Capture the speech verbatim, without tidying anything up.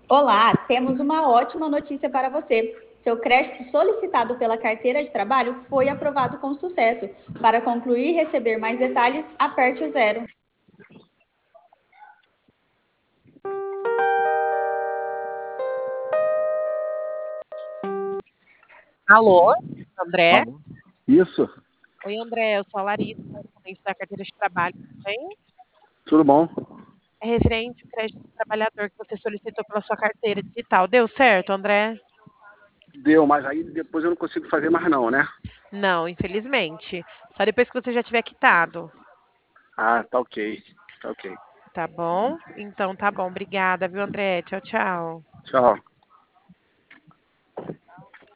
Olá, temos uma ótima notícia para você. Seu crédito solicitado pela carteira de trabalho foi aprovado com sucesso. Para concluir e receber mais detalhes, aperte o zero. Alô, André? Alô? Isso, Oi, André, eu sou a Larissa, correspondente da carteira de trabalho, tudo bem? tudo bom? É referente ao crédito do trabalhador que você solicitou pela sua carteira digital. Deu certo, André? Deu, mas aí depois eu não consigo fazer mais não, né? Não, infelizmente. Só depois que você já tiver quitado. Ah, tá ok, tá ok. Tá bom? Então tá bom. Obrigada, viu, André? Tchau, tchau. Tchau.